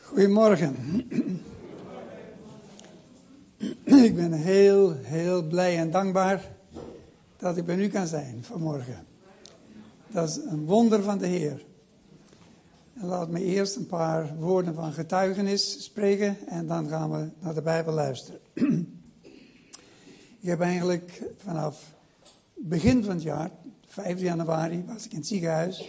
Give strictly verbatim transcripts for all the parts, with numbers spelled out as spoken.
Goedemorgen. Ik ben heel, heel blij en dankbaar dat ik bij u kan zijn vanmorgen. Dat is een wonder van de Heer. En laat me eerst een paar woorden van getuigenis spreken en dan gaan we naar de Bijbel luisteren. Ik heb eigenlijk vanaf begin van het jaar, vijfde januari, was ik in het ziekenhuis.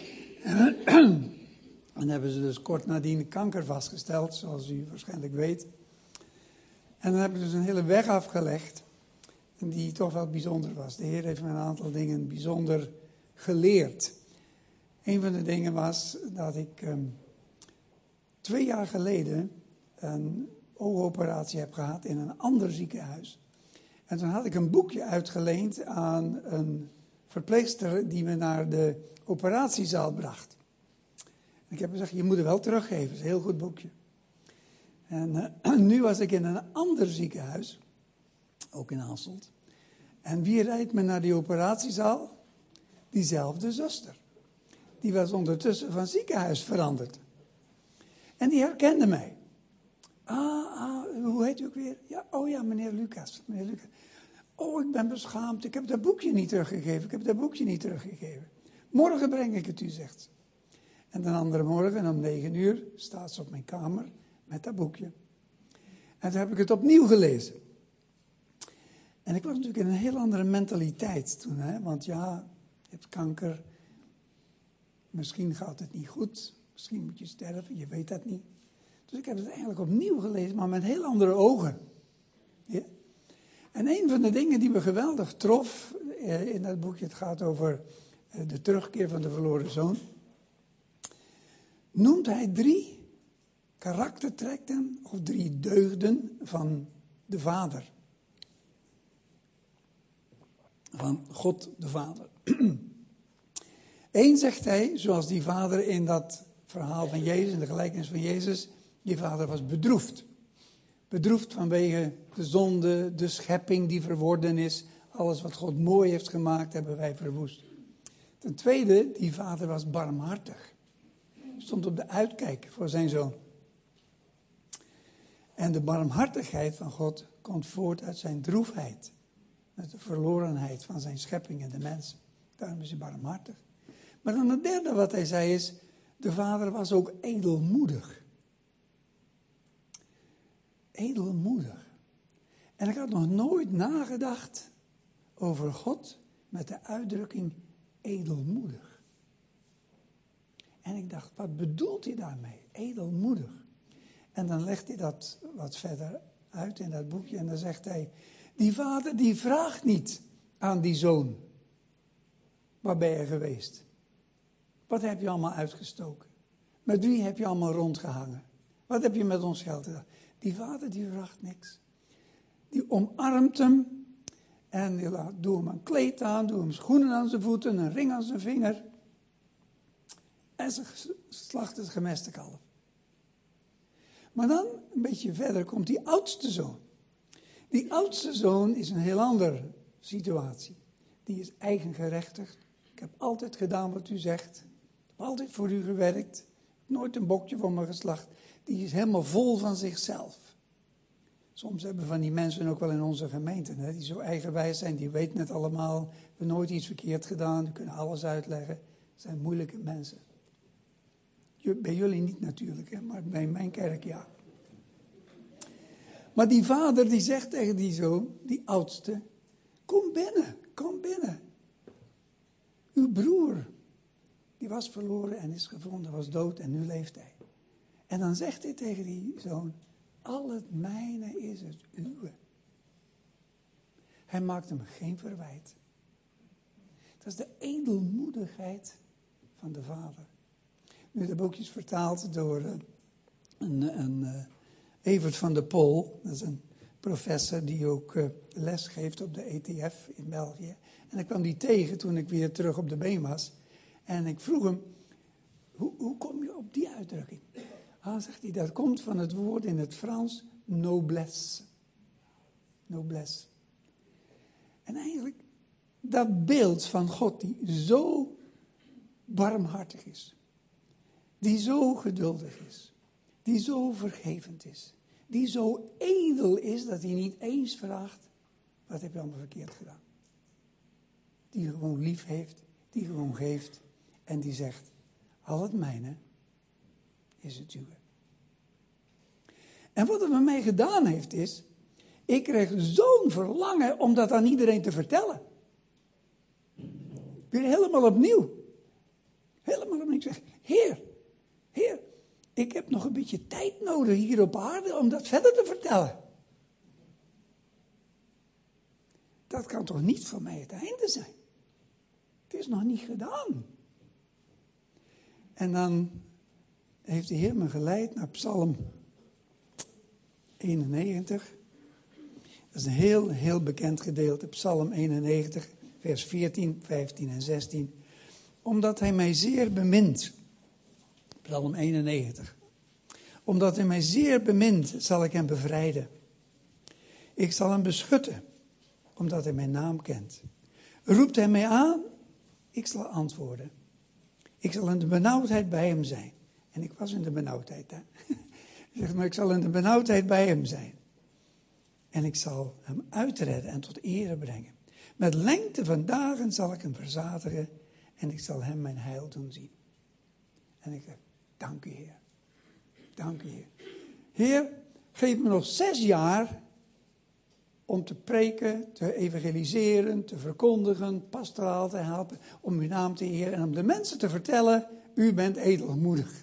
En hebben ze dus kort nadien kanker vastgesteld, zoals u waarschijnlijk weet. En dan heb ik dus een hele weg afgelegd, die toch wel bijzonder was. De Heer heeft me een aantal dingen bijzonder geleerd. Een van de dingen was dat ik um, twee jaar geleden een oogoperatie heb gehad in een ander ziekenhuis. En toen had ik een boekje uitgeleend aan een verpleegster die me naar de operatiezaal bracht. En ik heb gezegd, je moet het wel teruggeven, het is een heel goed boekje. En uh, nu was ik in een ander ziekenhuis, ook in Hasselt. En wie rijdt me naar die operatiezaal? Diezelfde zuster. Die was ondertussen van ziekenhuis veranderd. En die herkende mij. Ah, ah, hoe heet u ook weer? Ja, oh ja, meneer Lucas, meneer Lucas. Oh, ik ben beschaamd, ik heb dat boekje niet teruggegeven, ik heb dat boekje niet teruggegeven. Morgen breng ik het u, zegt ze. En de andere morgen om negen uur staat ze op mijn kamer met dat boekje. En toen heb ik het opnieuw gelezen. En ik was natuurlijk in een heel andere mentaliteit toen. Hè? Want ja, je hebt kanker. Misschien gaat het niet goed. Misschien moet je sterven, je weet dat niet. Dus ik heb het eigenlijk opnieuw gelezen, maar met heel andere ogen. Ja? En een van de dingen die me geweldig trof eh, in dat boekje, het gaat over eh, de terugkeer van de verloren zoon. Noemt hij drie karaktertrekken of drie deugden van de Vader. Van God de Vader. Eén zegt hij, zoals die vader in dat verhaal van Jezus, in de gelijkenis van Jezus, die vader was bedroefd. Bedroefd vanwege de zonde, de schepping die verworden is. Alles wat God mooi heeft gemaakt, hebben wij verwoest. Ten tweede, die vader was barmhartig. Stond op de uitkijk voor zijn zoon. En de barmhartigheid van God komt voort uit zijn droefheid. Uit de verlorenheid van zijn schepping en de mensen. Daarom is hij barmhartig. Maar dan het derde wat hij zei is, de vader was ook edelmoedig. Edelmoedig. En ik had nog nooit nagedacht over God met de uitdrukking edelmoedig. En ik dacht, wat bedoelt hij daarmee? Edelmoedig. En dan legt hij dat wat verder uit in dat boekje en dan zegt hij, die vader die vraagt niet aan die zoon, waar ben je geweest? Wat heb je allemaal uitgestoken? Met wie heb je allemaal rondgehangen? Wat heb je met ons geld gedaan? Die vader die vraagt niks. Die omarmt hem en die laat, doe hem een kleed aan, doe hem schoenen aan zijn voeten, een ring aan zijn vinger. En ze slacht het gemeste kalf. Maar dan, een beetje verder, komt die oudste zoon. Die oudste zoon is een heel andere situatie. Die is eigengerechtigd. Ik heb altijd gedaan wat u zegt. Ik heb altijd voor u gewerkt. Nooit een bokje voor me geslacht. Die is helemaal vol van zichzelf. Soms hebben van die mensen ook wel in onze gemeenten, hè, die zo eigenwijs zijn, die weten het allemaal. Hebben nooit iets verkeerd gedaan, die kunnen alles uitleggen. Dat zijn moeilijke mensen. Bij jullie niet natuurlijk, hè, maar bij mijn kerk ja. Maar die vader die zegt tegen die zoon, die oudste, kom binnen, kom binnen. Uw broer, die was verloren en is gevonden, was dood en nu leeft hij. En dan zegt hij tegen die zoon, al het mijne is het uwe. Hij maakt hem geen verwijt. Dat is de edelmoedigheid van de vader. Nu, dat boekje is vertaald door uh, een, een uh, Evert van der Pol. Dat is een professor die ook uh, les geeft op de E T F in België. En ik kwam die tegen toen ik weer terug op de been was. En ik vroeg hem, hoe, hoe kom je op die uitdrukking? Ah, zegt hij, dat komt van het woord in het Frans, noblesse. Noblesse. En eigenlijk, dat beeld van God die zo barmhartig is. Die zo geduldig is. Die zo vergevend is. Die zo edel is dat hij niet eens vraagt, wat heb je allemaal verkeerd gedaan? Die gewoon lief heeft, die gewoon geeft en die zegt, al het mijne is het uwe. En wat het met mij gedaan heeft is, ik kreeg zo'n verlangen om dat aan iedereen te vertellen. Weer helemaal opnieuw. Helemaal opnieuw. Ik zeg, Heer, Heer, ik heb nog een beetje tijd nodig hier op aarde om dat verder te vertellen. Dat kan toch niet voor mij het einde zijn? Het is nog niet gedaan. En dan heeft de Heer me geleid naar Psalm eenennegentig. Dat is een heel, heel bekend gedeelte. Psalm eenennegentig, vers veertien, vijftien en zestien. Omdat hij mij zeer bemint. Psalm eenennegentig. Omdat hij mij zeer bemint, zal ik hem bevrijden. Ik zal hem beschutten, omdat hij mijn naam kent. Roept hij mij aan, ik zal antwoorden. Ik zal in de benauwdheid bij hem zijn. En ik was in de benauwdheid, hè. Zeg maar, ik zal in de benauwdheid bij hem zijn. En ik zal hem uitredden en tot ere brengen. Met lengte van dagen zal ik hem verzadigen en ik zal hem mijn heil doen zien. En ik zeg, dank u Heer. Dank u Heer. Heer, geef me nog zes jaar om te preken, te evangeliseren, te verkondigen, pastoraal te helpen, om uw naam te eren en om de mensen te vertellen, u bent edelmoedig.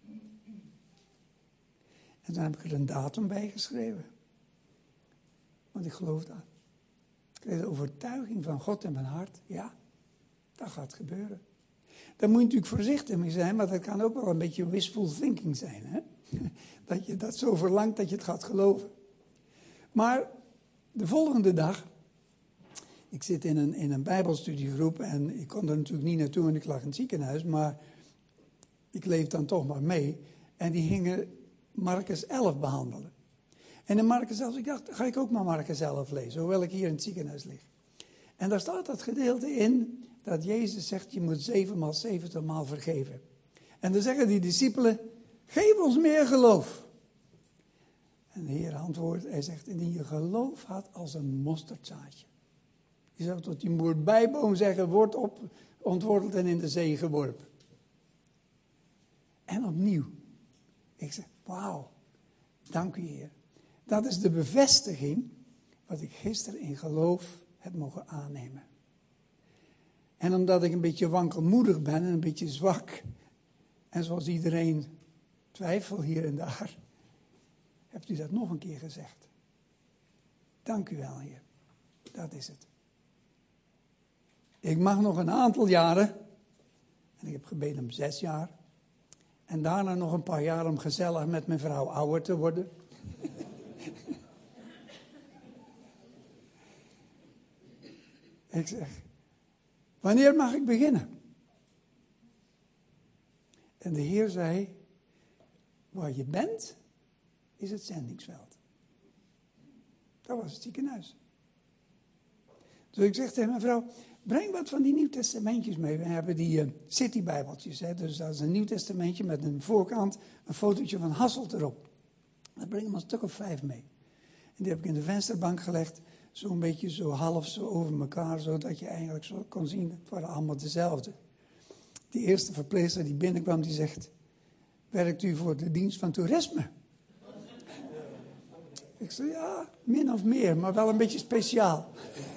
En dan heb ik er een datum bij geschreven. Want ik geloof dat. Ik kreeg de overtuiging van God in mijn hart. Ja, dat gaat gebeuren. Daar moet je natuurlijk voorzichtig mee zijn, maar dat kan ook wel een beetje wishful thinking zijn. Hè? Dat je dat zo verlangt dat je het gaat geloven. Maar de volgende dag, ik zit in een, in een bijbelstudiegroep en ik kon er natuurlijk niet naartoe en ik lag in het ziekenhuis, maar ik leef dan toch maar mee. En die gingen Marcus elf behandelen. En in Marcus elf, ik dacht, ga ik ook maar Marcus elf lezen, hoewel ik hier in het ziekenhuis lig. En daar staat dat gedeelte in, dat Jezus zegt, je moet zevenmaal, zeventig maal vergeven. En dan zeggen die discipelen, geef ons meer geloof. En de Heer antwoordt, hij zegt, indien je geloof had als een mosterdzaadje. Je zou tot die moerbijboom zeggen, wordt op, ontworteld en in de zee geworpen. En opnieuw, ik zeg, wauw, dank u Heer. Dat is de bevestiging wat ik gisteren in geloof heb mogen aannemen. En omdat ik een beetje wankelmoedig ben en een beetje zwak, en zoals iedereen twijfel hier en daar, hebt u dat nog een keer gezegd. Dank u wel, Heer. Dat is het. Ik mag nog een aantal jaren, en ik heb gebeden om zes jaar, en daarna nog een paar jaar om gezellig met mijn vrouw ouder te worden. Ik zeg, wanneer mag ik beginnen? En de Heer zei, waar je bent, is het zendingsveld. Dat was het ziekenhuis. Dus ik zeg tegen mijn vrouw, breng wat van die Nieuwtestamentjes mee. We hebben die uh, City-bijbeltjes, hè? Dus dat is een Nieuwtestamentje met een voorkant, een fotootje van Hasselt erop. Dan breng ik maar een stuk of vijf mee. En die heb ik in de vensterbank gelegd, zo'n beetje zo half zo over elkaar, zodat je eigenlijk zo kon zien, het waren allemaal dezelfde. Die eerste verpleegster die binnenkwam, die zegt, werkt u voor de dienst van toerisme? Ik zei, ja, min of meer, maar wel een beetje speciaal.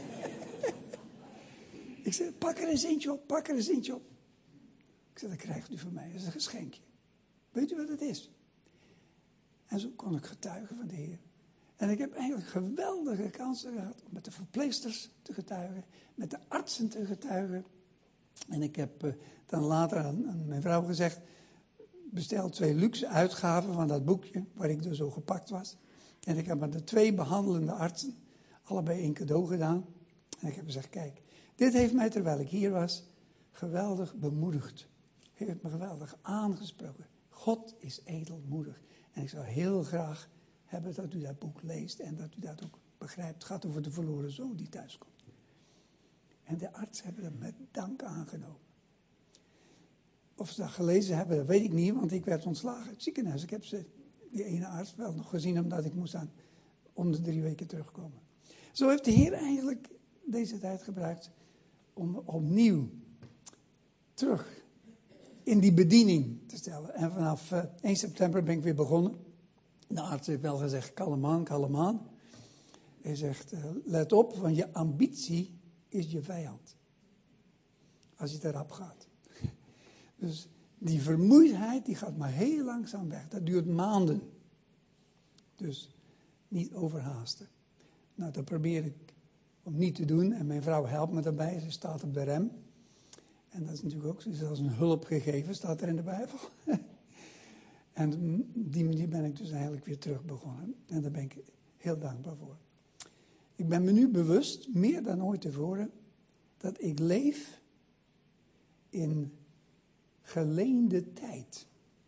Ik zei, pak er eens eentje op, pak er eens eentje op. Ik zei, dat krijgt u van mij, dat is een geschenkje. Weet u wat het is? En zo kon ik getuigen van de Heer. En ik heb eigenlijk geweldige kansen gehad om met de verpleegsters te getuigen, met de artsen te getuigen. En ik heb uh, dan later aan, aan mijn vrouw gezegd, bestel twee luxe uitgaven van dat boekje, waar ik dus zo gepakt was. En ik heb aan de twee behandelende artsen allebei een cadeau gedaan. En ik heb gezegd, kijk, dit heeft mij terwijl ik hier was geweldig bemoedigd. Heeft me geweldig aangesproken. God is edelmoedig. En ik zou heel graag hebben dat u dat boek leest en dat u dat ook begrijpt. Het gaat over de verloren zoon die thuis komt. En de artsen hebben dat met dank aangenomen. Of ze dat gelezen hebben, dat weet ik niet, want ik werd ontslagen uit het ziekenhuis. Ik heb ze die ene arts wel nog gezien omdat ik moest aan om de drie weken terugkomen. Zo heeft de Heer eigenlijk deze tijd gebruikt om opnieuw terug in die bediening te stellen. En vanaf uh, één september ben ik weer begonnen. De arts heeft wel gezegd, kalm aan, kalm aan. Hij zegt, uh, let op, want je ambitie is je vijand. Als je het erop gaat. Dus die vermoeidheid, die gaat maar heel langzaam weg. Dat duurt maanden. Dus niet overhaasten. Nou, dat probeer ik om niet te doen. En mijn vrouw helpt me daarbij. Ze staat op de rem. En dat is natuurlijk ook zelfs een hulp gegeven, staat er in de Bijbel. En op die manier ben ik dus eigenlijk weer terug begonnen. En daar ben ik heel dankbaar voor. Ik ben me nu bewust, meer dan ooit tevoren, dat ik leef in geleende tijd.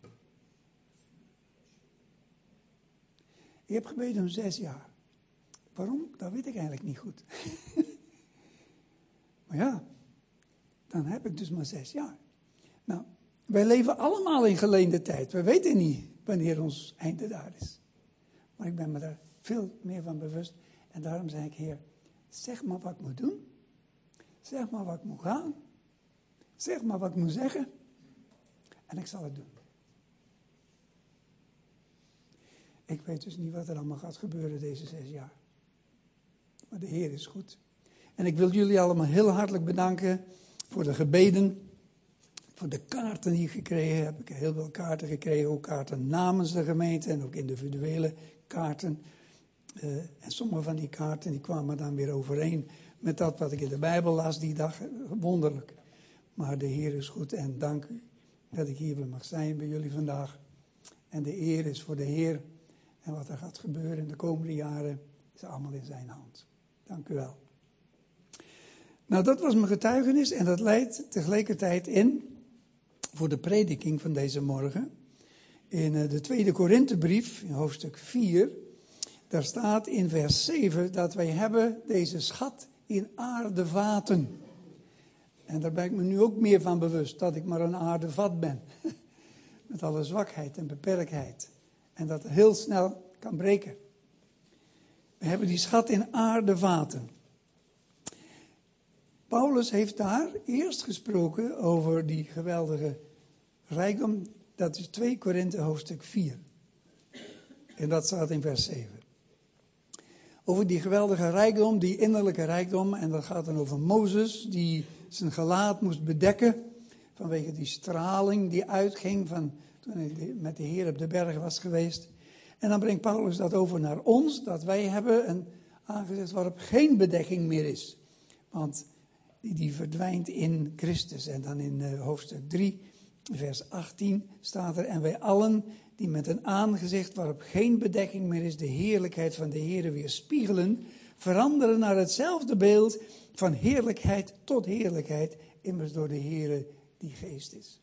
Ik heb gebeden om zes jaar. Waarom? Dat weet ik eigenlijk niet goed. Maar ja, dan heb ik dus maar zes jaar. Nou, wij leven allemaal in geleende tijd. We weten niet wanneer ons einde daar is. Maar ik ben me daar veel meer van bewust. En daarom zei ik, Heer, zeg maar wat ik moet doen. Zeg maar wat ik moet gaan. Zeg maar wat ik moet zeggen. En ik zal het doen. Ik weet dus niet wat er allemaal gaat gebeuren deze zes jaar. Maar de Heer is goed. En ik wil jullie allemaal heel hartelijk bedanken voor de gebeden. Voor de kaarten die ik gekregen heb. Ik heb heel veel kaarten gekregen. Ook kaarten namens de gemeente en ook individuele kaarten. Uh, en sommige van die kaarten die kwamen dan weer overeen met dat wat ik in de Bijbel las die dag. Wonderlijk. Maar de Heer is goed en dank u dat ik hier weer mag zijn bij jullie vandaag. En de eer is voor de Heer. En wat er gaat gebeuren in de komende jaren is allemaal in zijn hand. Dank u wel. Nou, dat was mijn getuigenis en dat leidt tegelijkertijd in voor de prediking van deze morgen. In de tweede Korinthebrief, in hoofdstuk vier, daar staat in vers zeven dat wij hebben deze schat in aardevaten. En daar ben ik me nu ook meer van bewust, dat ik maar een aardevat ben. Met alle zwakheid en beperktheid. En dat heel snel kan breken. We hebben die schat in aardevaten. Paulus heeft daar eerst gesproken over die geweldige rijkdom. Dat is twee Korinthe hoofdstuk vier. En dat staat in vers zeven. Over die geweldige rijkdom, die innerlijke rijkdom. En dat gaat dan over Mozes, die zijn gelaat moest bedekken. Vanwege die straling die uitging van toen hij met de Heer op de berg was geweest. En dan brengt Paulus dat over naar ons, dat wij hebben een aangezicht waarop geen bedekking meer is. Want die, die verdwijnt in Christus. En dan in uh, hoofdstuk drie, vers achttien staat er: en wij allen die met een aangezicht waarop geen bedekking meer is, de heerlijkheid van de Heer weerspiegelen, veranderen naar hetzelfde beeld van heerlijkheid tot heerlijkheid, immers door de Heer die geest is.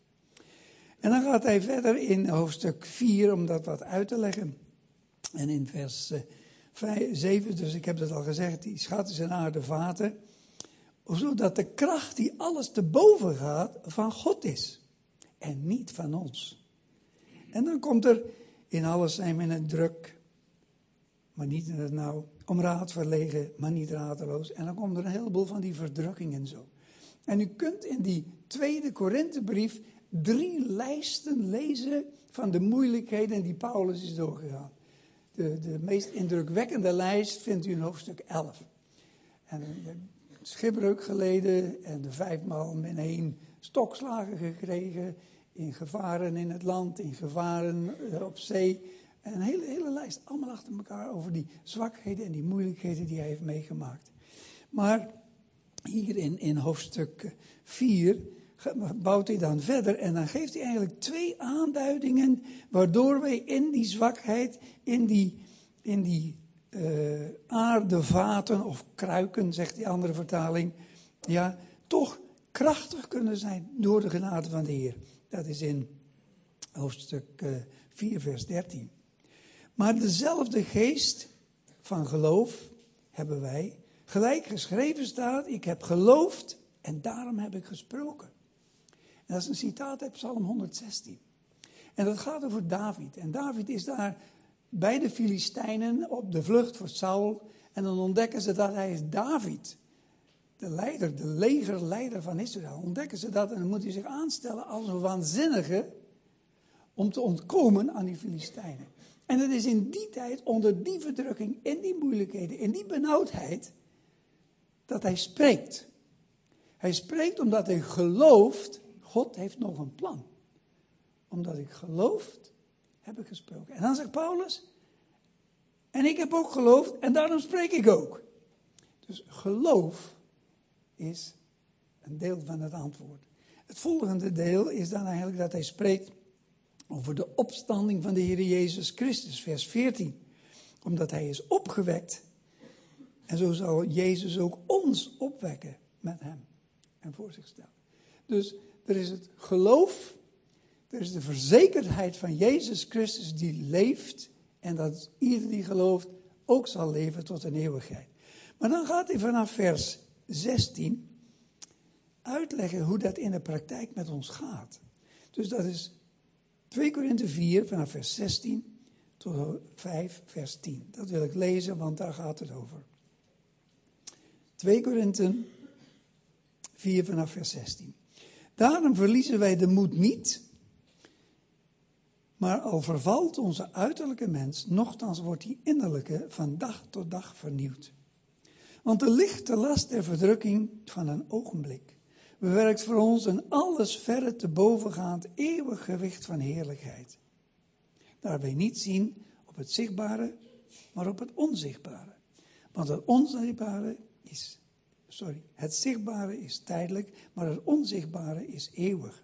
En dan gaat hij verder in hoofdstuk vier om dat wat uit te leggen. En in vers zeven, dus ik heb het al gezegd, die schat is in aardevaten, zodat de kracht die alles te boven gaat van God is en niet van ons. En dan komt er, in alles zijn we in het druk, maar niet in het nauw, om raad verlegen, maar niet radeloos. En dan komt er een heleboel van die verdrukkingen zo. En u kunt in die tweede Korinthebrief drie lijsten lezen van de moeilijkheden die Paulus is doorgegaan. De, de meest indrukwekkende lijst vindt u in hoofdstuk elf. En de schipbreuk geleden en de vijfmaal min één stokslagen gekregen, in gevaren in het land, in gevaren op zee. En een hele, hele lijst, allemaal achter elkaar over die zwakheden en die moeilijkheden die hij heeft meegemaakt. Maar hier in, in hoofdstuk vier bouwt hij dan verder en dan geeft hij eigenlijk twee aanduidingen waardoor wij in die zwakheid, in die, in die uh, aardevaten of kruiken, zegt die andere vertaling, ja, toch krachtig kunnen zijn door de genade van de Heer. Dat is in hoofdstuk uh, vier, vers dertien. Maar dezelfde geest van geloof hebben wij, gelijk geschreven staat, ik heb geloofd en daarom heb ik gesproken. En dat is een citaat uit Psalm honderdzestien. En dat gaat over David. En David is daar bij de Filistijnen op de vlucht voor Saul. En dan ontdekken ze dat hij is David. De leider, de legerleider van Israël. Ontdekken ze dat en dan moet hij zich aanstellen als een waanzinnige om te ontkomen aan die Filistijnen. En het is in die tijd, onder die verdrukking, in die moeilijkheden, in die benauwdheid, dat hij spreekt. Hij spreekt omdat hij gelooft, God heeft nog een plan. Omdat ik geloof, heb ik gesproken. En dan zegt Paulus, en ik heb ook geloofd en daarom spreek ik ook. Dus geloof is een deel van het antwoord. Het volgende deel is dan eigenlijk dat hij spreekt over de opstanding van de Heer Jezus Christus, vers veertien. Omdat hij is opgewekt en zo zal Jezus ook ons opwekken met hem en voor zich stellen. Dus er is het geloof, er is de verzekerdheid van Jezus Christus die leeft en dat ieder die gelooft ook zal leven tot een eeuwigheid. Maar dan gaat hij vanaf vers zestien uitleggen hoe dat in de praktijk met ons gaat. Dus dat is twee Korinthe vier vanaf vers zestien tot vijf vers tien. Dat wil ik lezen, want daar gaat het over. twee Korinthe vier vanaf vers zestien. Daarom verliezen wij de moed niet, maar al vervalt onze uiterlijke mens, nochtans wordt die innerlijke van dag tot dag vernieuwd. Want de lichte last der verdrukking van een ogenblik bewerkt voor ons een alles verre te bovengaand eeuwig gewicht van heerlijkheid. Daar wij niet zien op het zichtbare, maar op het onzichtbare. Want het onzichtbare is, sorry, het zichtbare is tijdelijk, maar het onzichtbare is eeuwig.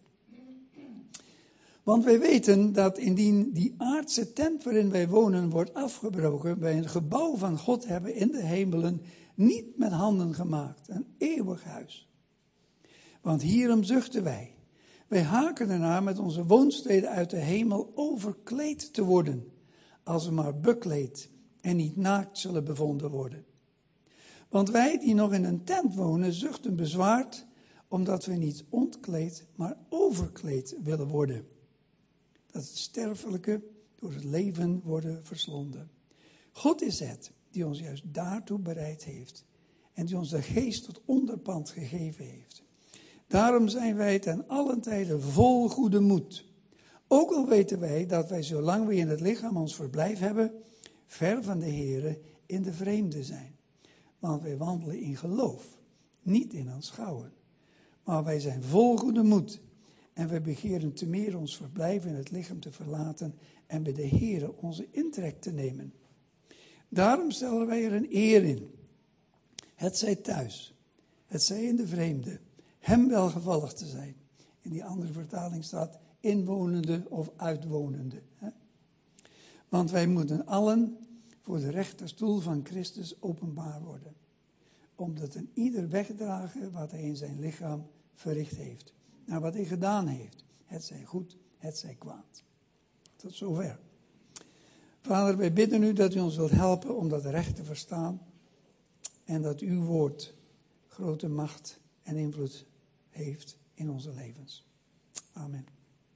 Want wij weten dat indien die aardse tent waarin wij wonen wordt afgebroken, wij een gebouw van God hebben in de hemelen, niet met handen gemaakt, een eeuwig huis. Want hierom zuchten wij. Wij haken ernaar met onze woonsteden uit de hemel overkleed te worden, als we maar bekleed en niet naakt zullen bevonden worden. Want wij die nog in een tent wonen, zuchten bezwaard, omdat we niet ontkleed, maar overkleed willen worden. Dat het sterfelijke door het leven worden verslonden. God is het die ons juist daartoe bereid heeft en die ons de geest tot onderpand gegeven heeft. Daarom zijn wij ten allen tijde vol goede moed. Ook al weten wij dat wij, zolang we in het lichaam ons verblijf hebben, ver van de Here in de vreemde zijn. Want wij wandelen in geloof, niet in aanschouwen. Maar wij zijn vol goede moed. En wij begeren te meer ons verblijf in het lichaam te verlaten en bij de Here onze intrek te nemen. Daarom stellen wij er een eer in. Het zij thuis, het zij in de vreemde, hem welgevallig te zijn. In die andere vertaling staat inwonende of uitwonende. Hè? Want wij moeten allen voor de rechterstoel van Christus openbaar worden. Omdat een ieder wegdragen wat hij in zijn lichaam verricht heeft. Nou, wat hij gedaan heeft. Het zij goed, het zij kwaad. Tot zover. Vader, wij bidden u dat u ons wilt helpen om dat recht te verstaan. En dat uw woord grote macht en invloed heeft in onze levens. Amen.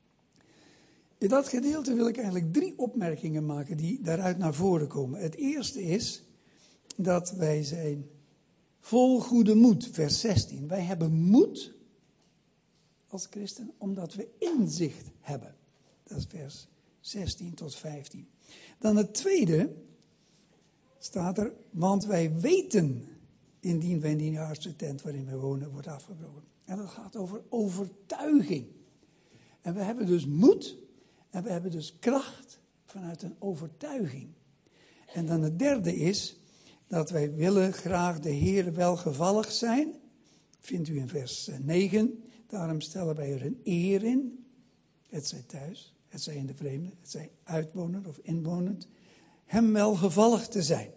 In dat gedeelte wil ik eigenlijk drie opmerkingen maken die daaruit naar voren komen. Het eerste is dat wij zijn vol goede moed, vers zestien. Wij hebben moed als christen omdat we inzicht hebben. Dat is vers zestien tot vijftien. Dan het tweede staat er, want wij weten indien wij in die aardse tent waarin wij wonen wordt afgebroken. En dat gaat over overtuiging. En we hebben dus moed en we hebben dus kracht vanuit een overtuiging. En dan het derde is dat wij willen graag de Heer welgevallig zijn. Vindt u in vers negen. Daarom stellen wij er een eer in. Het zij thuis, het zij in de vreemde, het zij uitwonend of inwonend. Hem welgevallig te zijn.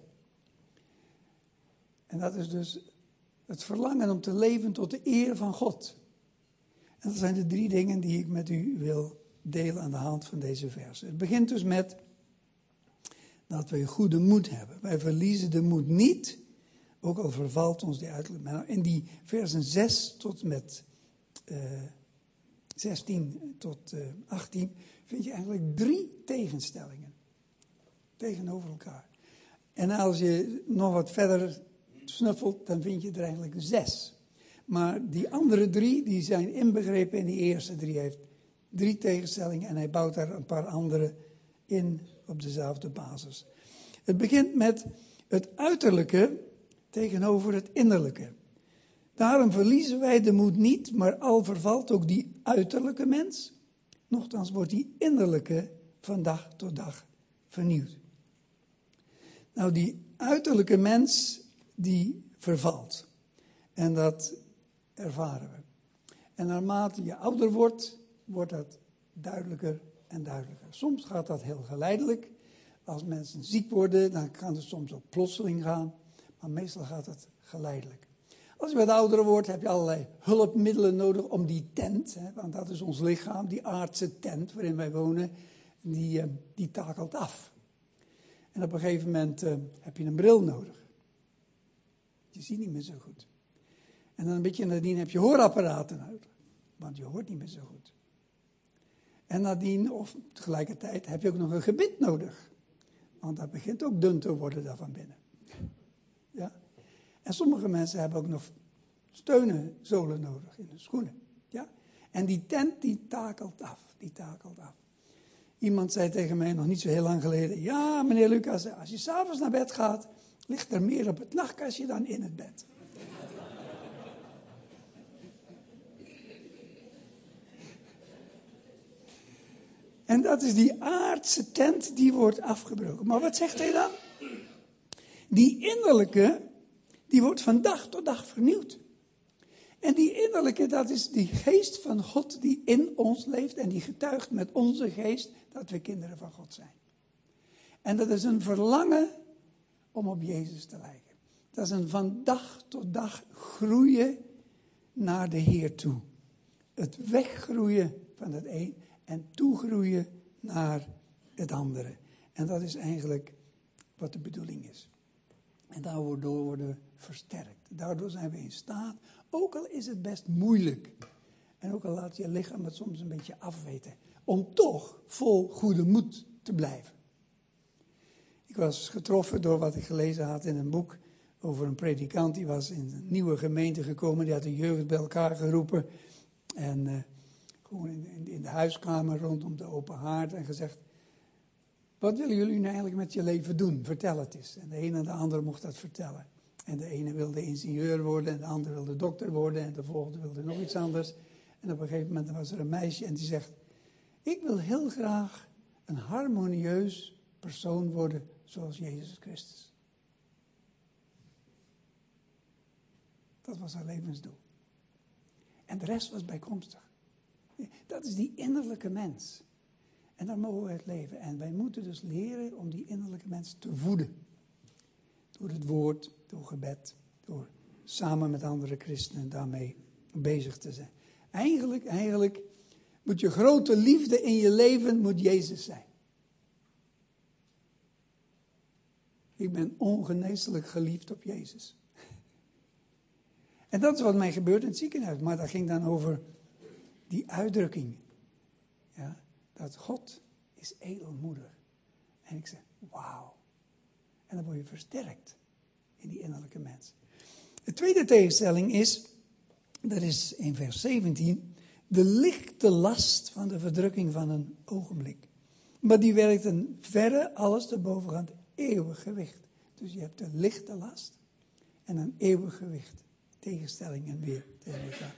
En dat is dus het verlangen om te leven tot de eer van God. En dat zijn de drie dingen die ik met u wil delen aan de hand van deze versen. Het begint dus met dat wij goede moed hebben. Wij verliezen de moed niet, ook al vervalt ons die uiterlijk. Maar in die versen zes tot met uh, zestien tot uh, achttien vind je eigenlijk drie tegenstellingen tegenover elkaar. En als je nog wat verder snuffelt, dan vind je er eigenlijk zes. Maar die andere drie, die zijn inbegrepen in die eerste drie. Hij heeft drie tegenstellingen en hij bouwt daar een paar andere in op dezelfde basis. Het begint met het uiterlijke tegenover het innerlijke. Daarom verliezen wij de moed niet, maar al vervalt ook die uiterlijke mens, nochtans wordt die innerlijke van dag tot dag vernieuwd. Nou, die uiterlijke mens, die vervalt. En dat ervaren we. En naarmate je ouder wordt, wordt dat duidelijker en duidelijker. Soms gaat dat heel geleidelijk. Als mensen ziek worden, dan kan het soms ook plotseling gaan. Maar meestal gaat het geleidelijk. Als je wat ouder wordt, heb je allerlei hulpmiddelen nodig om die tent, hè, want dat is ons lichaam, die aardse tent waarin wij wonen, die, uh, die takelt af. En op een gegeven moment uh, heb je een bril nodig. Je ziet niet meer zo goed. En dan een beetje nadien heb je hoorapparaten nodig, want je hoort niet meer zo goed. En nadien, of tegelijkertijd, heb je ook nog een gebit nodig. Want dat begint ook dun te worden daar van binnen. Ja? En sommige mensen hebben ook nog steunenzolen nodig in de schoenen. Ja? En die tent die takelt af, die takelt af. Iemand zei tegen mij nog niet zo heel lang geleden, ja meneer Lucas, als je 's avonds naar bed gaat, ligt er meer op het nachtkastje dan in het bed. En dat is die aardse tent, die wordt afgebroken. Maar wat zegt hij dan? Die innerlijke, die wordt van dag tot dag vernieuwd. En die innerlijke, dat is die geest van God die in ons leeft en die getuigt met onze geest dat we kinderen van God zijn. En dat is een verlangen om op Jezus te lijken. Dat is een van dag tot dag groeien naar de Heer toe. Het weggroeien van het een en toegroeien naar het andere. En dat is eigenlijk wat de bedoeling is. En daardoor worden we versterkt. Daardoor zijn we in staat, ook al is het best moeilijk, en ook al laat je lichaam het soms een beetje afweten, om toch vol goede moed te blijven. Ik was getroffen door wat ik gelezen had in een boek over een predikant. Die was in een nieuwe gemeente gekomen, die had de jeugd bij elkaar geroepen. En uh, gewoon in, in, in de huiskamer rondom de open haard en gezegd, wat willen jullie nu eigenlijk met je leven doen? Vertel het eens. En de ene en de andere mocht dat vertellen. En de ene wilde ingenieur worden en de andere wilde dokter worden en de volgende wilde nog iets anders. En op een gegeven moment was er een meisje en die zegt, ik wil heel graag een harmonieus persoon worden zoals Jezus Christus. Dat was haar levensdoel. En de rest was bijkomstig. Dat is die innerlijke mens. En daar mogen we het leven. En wij moeten dus leren om die innerlijke mens te voeden. Door het woord, door gebed, door samen met andere christenen daarmee bezig te zijn. Eigenlijk, eigenlijk moet je grote liefde in je leven, moet Jezus zijn. Ik ben ongeneeslijk geliefd op Jezus. En dat is wat mij gebeurt in het ziekenhuis. Maar dat ging dan over die uitdrukking. Ja, dat God is edelmoedig. En ik zeg, wauw. En dan word je versterkt in die innerlijke mens. De tweede tegenstelling is, dat is in vers zeventien, de lichte last van de verdrukking van een ogenblik. Maar die werkt een verre alles te bovengaand eeuwig gewicht. Dus je hebt een lichte last en een eeuwig gewicht. Tegenstellingen weer tegen elkaar.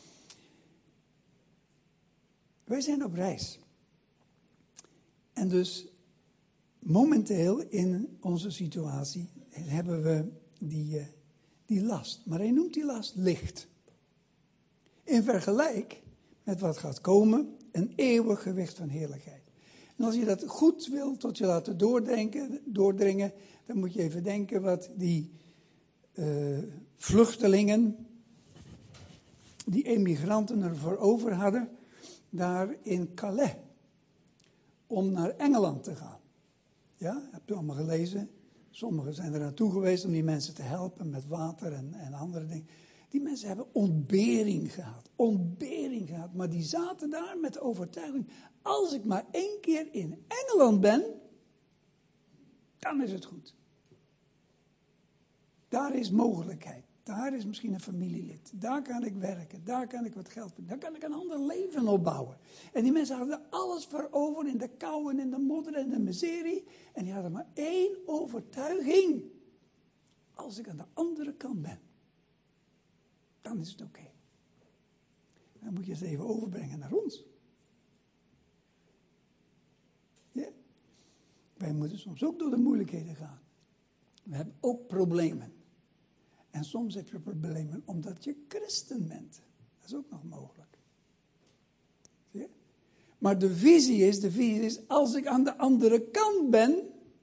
Wij zijn op reis. En dus momenteel in onze situatie hebben we die, uh, die last. Maar hij noemt die last licht. In vergelijk met wat gaat komen, een eeuwig gewicht van heerlijkheid. En als je dat goed wil tot je laten doordenken, doordringen, dan moet je even denken wat die uh, vluchtelingen, die emigranten ervoor over hadden, daar in Calais, om naar Engeland te gaan. Ja, heb je allemaal gelezen? Sommigen zijn er naartoe geweest om die mensen te helpen met water en, en andere dingen. Die mensen hebben ontbering gehad, ontbering gehad, maar die zaten daar met de overtuiging, als ik maar één keer in Engeland ben, dan is het goed. Daar is mogelijkheid. Daar is misschien een familielid. Daar kan ik werken. Daar kan ik wat geld verdienen. Daar kan ik een ander leven opbouwen. En die mensen hadden alles voor over in de kou en in de modder en de miserie. En die hadden maar één overtuiging. Als ik aan de andere kant ben, dan is het oké. Okay. Dan moet je het even overbrengen naar ons. Ja? Wij moeten soms ook door de moeilijkheden gaan. We hebben ook problemen. En soms heb je problemen omdat je christen bent. Dat is ook nog mogelijk. Zie je? Maar de visie is, de visie is, als ik aan de andere kant ben,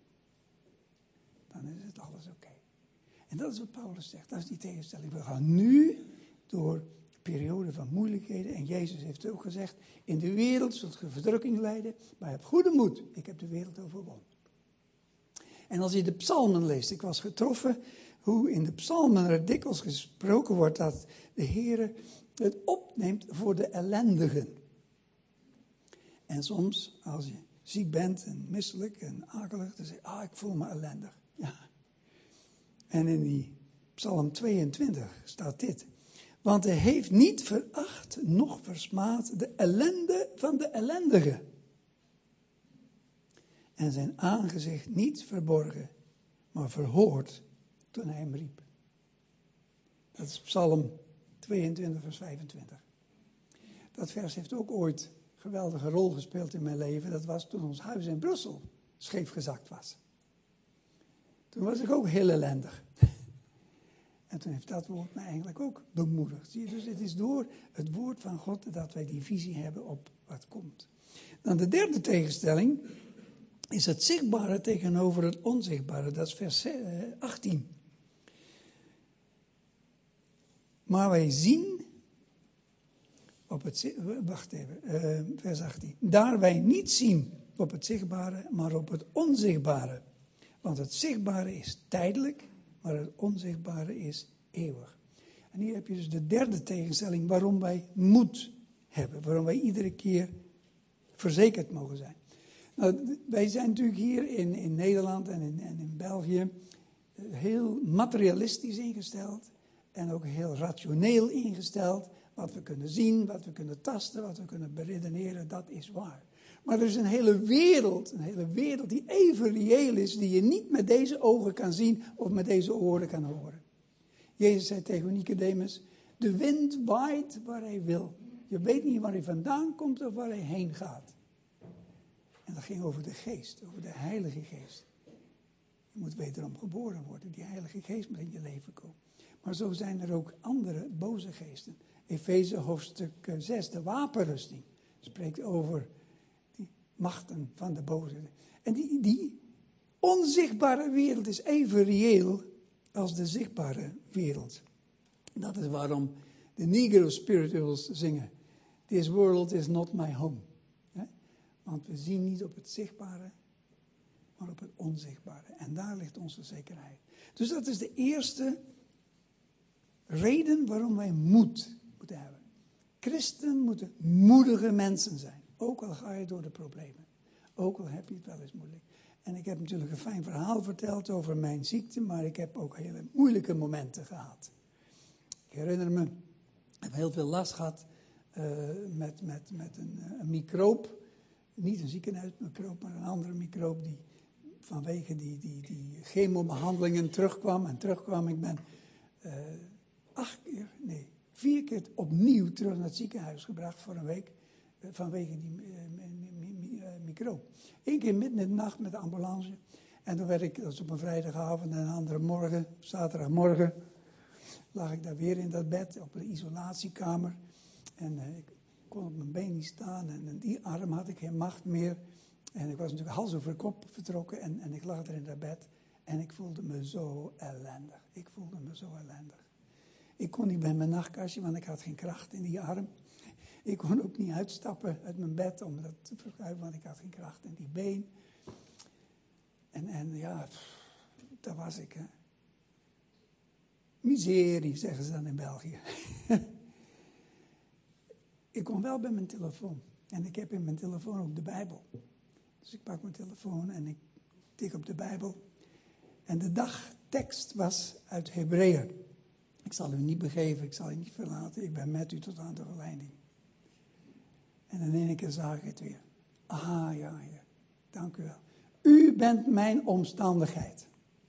dan is het alles oké. Okay. En dat is wat Paulus zegt, dat is die tegenstelling. We gaan nu door een periode van moeilijkheden. En Jezus heeft ook gezegd, in de wereld zult je verdrukking lijden, maar heb goede moed. Ik heb de wereld overwonnen. En als je de psalmen leest, ik was getroffen hoe in de psalmen er dikwijls gesproken wordt dat de Heer het opneemt voor de ellendigen. En soms, als je ziek bent en misselijk en akelig, dan zeg je, ah, ik voel me ellendig. Ja. En in die psalm tweeëntwintig staat dit. Want hij heeft niet veracht, noch versmaad de ellende van de ellendige. En zijn aangezicht niet verborgen, maar verhoord toen hij hem riep. Dat is Psalm tweeëntwintig, vers vijfentwintig. Dat vers heeft ook ooit een geweldige rol gespeeld in mijn leven. Dat was toen ons huis in Brussel scheef gezakt was. Toen was ik ook heel ellendig. En toen heeft dat woord mij eigenlijk ook bemoedigd. Zie je, dus het is door het woord van God dat wij die visie hebben op wat komt. Dan de derde tegenstelling is het zichtbare tegenover het onzichtbare. Dat is vers achttien. Maar wij zien, op het, wacht even, uh, vers achttien. Daar wij niet zien op het zichtbare, maar op het onzichtbare. Want het zichtbare is tijdelijk, maar het onzichtbare is eeuwig. En hier heb je dus de derde tegenstelling waarom wij moed hebben. Waarom wij iedere keer verzekerd mogen zijn. Nou, wij zijn natuurlijk hier in, in Nederland en in, en in België heel materialistisch ingesteld. En ook heel rationeel ingesteld. Wat we kunnen zien, wat we kunnen tasten, wat we kunnen beredeneren, dat is waar. Maar er is een hele wereld, een hele wereld die even reëel is, die je niet met deze ogen kan zien of met deze oren kan horen. Jezus zei tegen Nicodemus, de wind waait waar hij wil. Je weet niet waar hij vandaan komt of waar hij heen gaat. En dat ging over de geest, over de Heilige Geest. Je moet wederom geboren worden, die Heilige Geest moet in je leven komen. Maar zo zijn er ook andere boze geesten. Efeze hoofdstuk zes, de wapenrusting, spreekt over die machten van de boze. En die, die onzichtbare wereld is even reëel als de zichtbare wereld. Dat is waarom de Negro spirituals zingen. This world is not my home. He? Want we zien niet op het zichtbare, maar op het onzichtbare. En daar ligt onze zekerheid. Dus dat is de eerste reden waarom wij moed moeten hebben. Christen moeten moedige mensen zijn. Ook al ga je door de problemen. Ook al heb je het wel eens moeilijk. En ik heb natuurlijk een fijn verhaal verteld over mijn ziekte, maar ik heb ook hele moeilijke momenten gehad. Ik herinner me, ik heb heel veel last gehad uh, met, met, met een, een microop. Niet een ziekenhuismicroop, maar een andere microop die vanwege die, die, die chemobehandelingen terugkwam en terugkwam. Ik ben uh, acht keer, nee, vier keer opnieuw terug naar het ziekenhuis gebracht voor een week. Uh, vanwege die uh, mi, mi, uh, microop. Eén keer midden in de nacht met de ambulance. En toen werd ik, dat was op een vrijdagavond en een andere morgen, zaterdagmorgen, lag ik daar weer in dat bed op de isolatiekamer. En uh, ik kon op mijn been niet staan en in die arm had ik geen macht meer. En ik was natuurlijk hals over kop vertrokken en, en ik lag er in dat bed. En ik voelde me zo ellendig. Ik voelde me zo ellendig. Ik kon niet bij mijn nachtkastje, want ik had geen kracht in die arm. Ik kon ook niet uitstappen uit mijn bed om dat te verschuiven, want ik had geen kracht in die been. En, en ja, daar was ik. Hè. Miserie, zeggen ze dan in België. Ik kon wel bij mijn telefoon. En ik heb in mijn telefoon ook de Bijbel. Dus ik pak mijn telefoon en ik tik op de Bijbel. En de dagtekst was uit Hebreeën. Ik zal u niet begeven, ik zal u niet verlaten. Ik ben met u tot aan de verleiding. En in één keer zag ik het weer. Ah, ja, ja. Dank u wel. U bent mijn omstandigheid.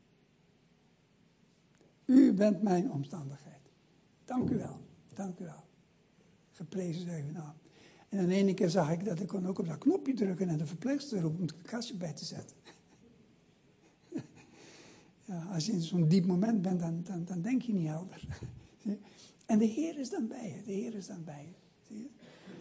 U bent mijn omstandigheid. Dank u wel. Dank u wel. Geprezen zij uw naam. En in één keer zag ik dat ik kon ook op dat knopje drukken en de verpleegster roepen om het kastje bij te zetten. Ja, als je in zo'n diep moment bent, dan, dan, dan denk je niet helder. En de Heer is dan bij je. De Heer is dan bij je. Zie je?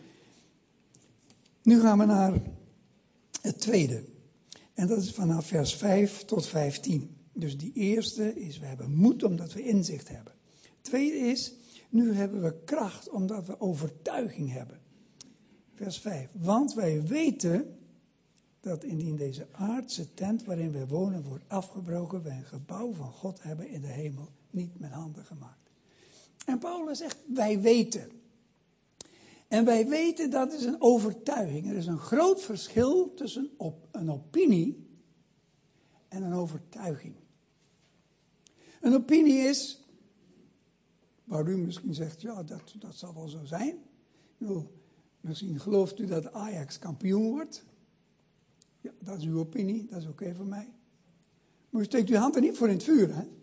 Nu gaan we naar het tweede. En dat is vanaf vers vijf tot vijftien. Dus die eerste is, we hebben moed omdat we inzicht hebben. Het tweede is, nu hebben we kracht omdat we overtuiging hebben. Vers vijf. Want wij weten dat indien deze aardse tent waarin wij wonen wordt afgebroken, wij een gebouw van God hebben in de hemel, niet met handen gemaakt. En Paulus zegt, wij weten. En wij weten, dat is een overtuiging. Er is een groot verschil tussen op, een opinie en een overtuiging. Een opinie is, waar u misschien zegt, ja, dat, dat zal wel zo zijn. Ik bedoel, misschien gelooft u dat Ajax kampioen wordt. Ja, dat is uw opinie, dat is oké okay voor mij. Maar u steekt uw hand er niet voor in het vuur, hè.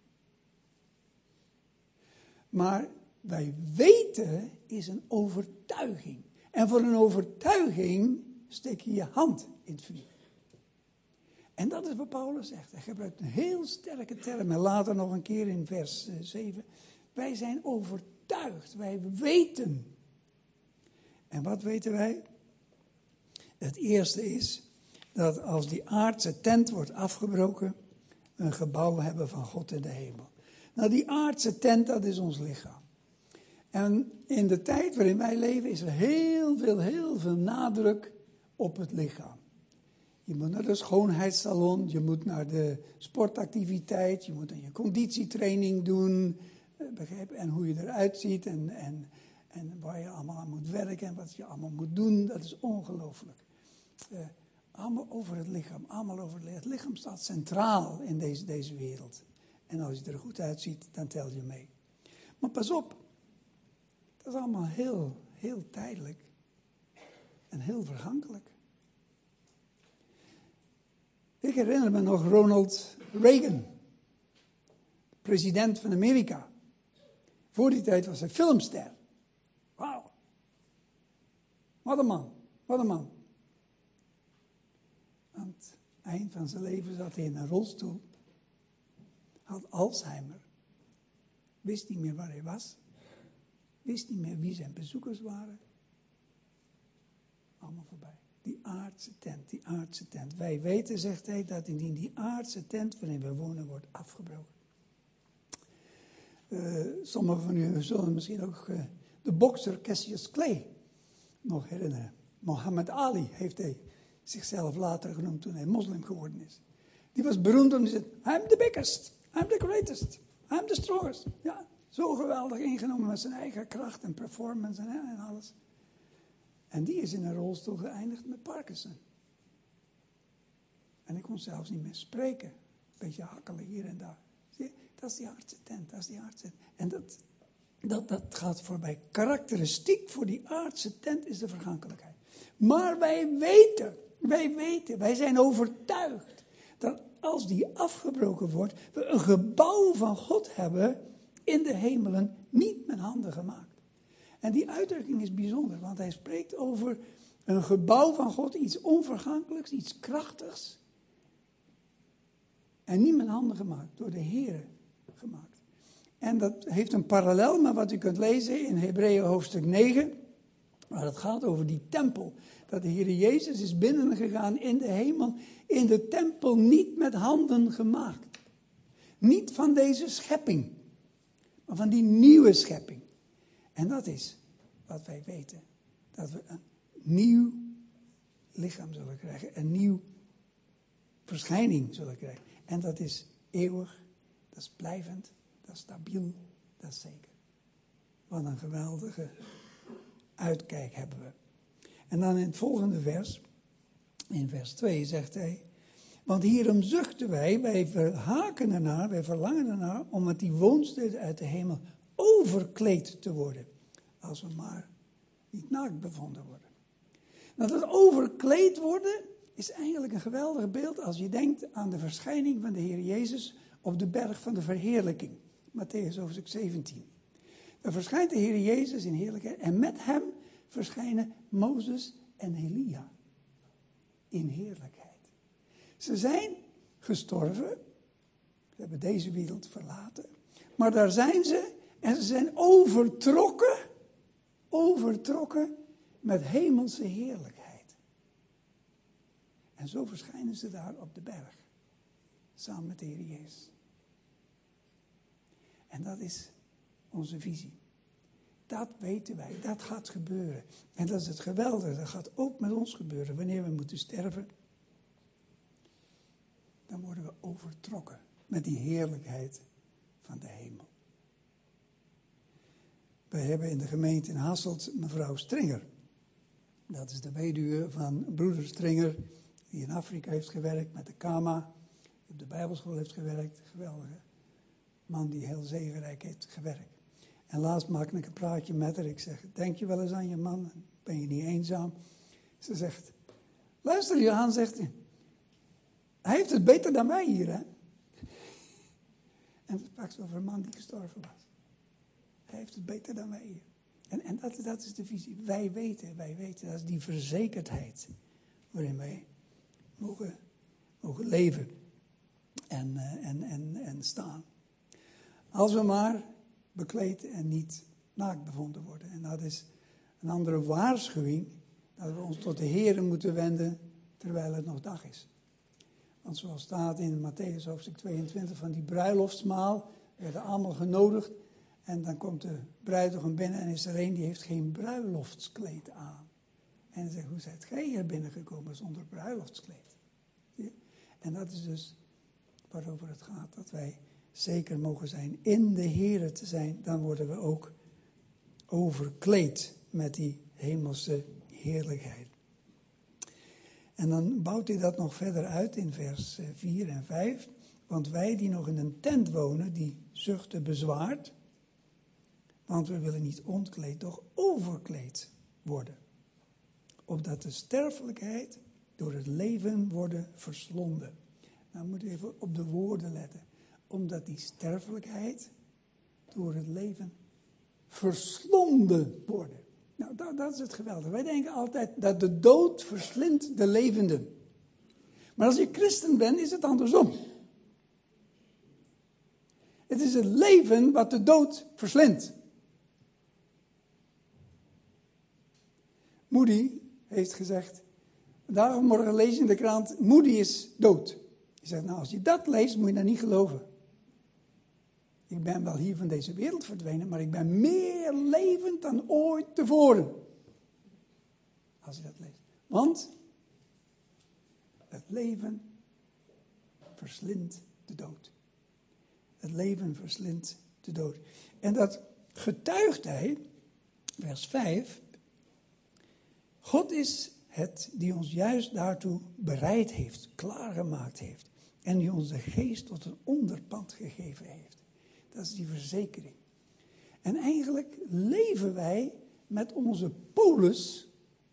Maar wij weten is een overtuiging. En voor een overtuiging steek je je hand in het vuur. En dat is wat Paulus zegt. Hij gebruikt een heel sterke term. En later nog een keer in vers zeven. Wij zijn overtuigd. Wij weten. En wat weten wij? Het eerste is dat als die aardse tent wordt afgebroken, we een gebouw hebben van God in de hemel. Nou, die aardse tent, dat is ons lichaam. En in de tijd waarin wij leven is er heel veel, heel veel nadruk op het lichaam. Je moet naar de schoonheidssalon, je moet naar de sportactiviteit, je moet aan je conditietraining doen, begrijp, en hoe je eruit ziet en, en, en waar je allemaal aan moet werken en wat je allemaal moet doen, dat is ongelooflijk. Uh, allemaal over het lichaam, allemaal over het lichaam. Het lichaam staat centraal in deze, deze wereld. En als je er goed uitziet, dan tel je mee. Maar pas op, dat is allemaal heel, heel tijdelijk en heel vergankelijk. Ik herinner me nog Ronald Reagan, president van Amerika. Voor die tijd was hij filmster. Wauw. Wat een man, wat een man. Aan het eind van zijn leven zat hij in een rolstoel. Had Alzheimer. Wist niet meer waar hij was. Wist niet meer wie zijn bezoekers waren. Allemaal voorbij. Die aardse tent, die aardse tent. Wij weten, zegt hij, dat indien die aardse tent waarin we wonen wordt afgebroken. Uh, sommigen van u zullen misschien ook uh, de bokser Cassius Clay nog herinneren. Muhammad Ali heeft hij zichzelf later genoemd toen hij moslim geworden is. Die was beroemd omdat hij zei, I'm the biggest, I'm the greatest, I'm the strongest. Ja, zo geweldig ingenomen met zijn eigen kracht en performance en, en alles. En die is in een rolstoel geëindigd met Parkinson. En ik kon zelfs niet meer spreken. Een beetje hakkelen hier en daar. Zie je? Dat is die aardse tent, dat is die aardse tent. En dat, dat, dat gaat voorbij. Karakteristiek voor die aardse tent is de vergankelijkheid. Maar wij weten, wij weten, wij zijn overtuigd dat als die afgebroken wordt, we een gebouw van God hebben in de hemelen, niet met handen gemaakt. En die uitdrukking is bijzonder, want hij spreekt over een gebouw van God, iets onvergankelijks, iets krachtigs. En niet met handen gemaakt, door de Heere gemaakt. En dat heeft een parallel met wat u kunt lezen in Hebreeën hoofdstuk negen, waar het gaat over die tempel. Dat de Heere Jezus is binnengegaan in de hemel, in de tempel niet met handen gemaakt. Niet van deze schepping, maar van die nieuwe schepping. En dat is wat wij weten. Dat we een nieuw lichaam zullen krijgen. Een nieuw verschijning zullen krijgen. En dat is eeuwig, dat is blijvend, dat is stabiel, dat is zeker. Wat een geweldige uitkijk hebben we. En dan in het volgende vers, in vers twee, zegt hij: want hierom zuchten wij, wij verhaken ernaar, wij verlangen ernaar, om met die woonstede uit de hemel overkleed te worden. Als we maar niet naakt bevonden worden. Nou, dat overkleed worden is eigenlijk een geweldig beeld als je denkt aan de verschijning van de Heer Jezus op de berg van de verheerlijking. Mattheüs hoofdstuk zeventien. Dan verschijnt de Heer Jezus in heerlijkheid en met hem verschijnen Mozes en Elia in heerlijkheid. Ze zijn gestorven, ze hebben deze wereld verlaten, maar daar zijn ze en ze zijn overtrokken, overtrokken met hemelse heerlijkheid. En zo verschijnen ze daar op de berg, samen met de Heer Jezus. En dat is onze visie. Dat weten wij, dat gaat gebeuren. En dat is het geweldige, dat gaat ook met ons gebeuren. Wanneer we moeten sterven, dan worden we overtrokken met die heerlijkheid van de hemel. We hebben in de gemeente in Hasselt mevrouw Stringer. Dat is de weduwe van broeder Stringer, die in Afrika heeft gewerkt met de Kama, die op de Bijbelschool heeft gewerkt. Geweldige man die heel zegenrijk heeft gewerkt. En laatst maakte ik een praatje met haar. Ik zeg, denk je wel eens aan je man? Ben je niet eenzaam? Ze zegt, luister Johan, zegt hij. Hij heeft het beter dan wij hier, hè? En het sprak over een man die gestorven was. Hij heeft het beter dan wij hier. En, en dat, dat is de visie. Wij weten, wij weten. Dat is die verzekerdheid waarin wij mogen, mogen leven en, en, en, en staan. Als we maar bekleed en niet naakt bevonden worden. En dat is een andere waarschuwing, dat we ons tot de Heer moeten wenden terwijl het nog dag is. Want zoals staat in Mattheüs hoofdstuk tweeëntwintig van die bruiloftsmaal, werden allemaal genodigd. En dan komt de bruidegom binnen en is er een die heeft geen bruiloftskleed aan. En hij zegt, hoe zijt gij hier binnengekomen zonder bruiloftskleed? Ja? En dat is dus waarover het gaat, dat wij zeker mogen zijn in de Here te zijn. Dan worden we ook overkleed met die hemelse heerlijkheid. En dan bouwt hij dat nog verder uit in vers vier en vijf. Want wij die nog in een tent wonen, die zuchten bezwaard. Want we willen niet ontkleed, doch overkleed worden. Opdat de sterfelijkheid door het leven worden verslonden. Nou moet je even op de woorden letten. Omdat die sterfelijkheid door het leven verslonden worden. Nou, dat, dat is het geweldige. Wij denken altijd dat de dood verslindt de levenden. Maar als je christen bent, is het andersom. Het is het leven wat de dood verslindt. Moody heeft gezegd, vandaag of morgen lees je in de krant, Moody is dood. Hij zegt, nou als je dat leest, moet je dat niet geloven. Ik ben wel hier van deze wereld verdwenen, maar ik ben meer levend dan ooit tevoren. Als je dat leest. Want het leven verslindt de dood. Het leven verslindt de dood. En dat getuigt hij, vers vijf. God is het die ons juist daartoe bereid heeft, klaargemaakt heeft. En die ons de geest tot een onderpand gegeven heeft. Dat is die verzekering. En eigenlijk leven wij met onze polis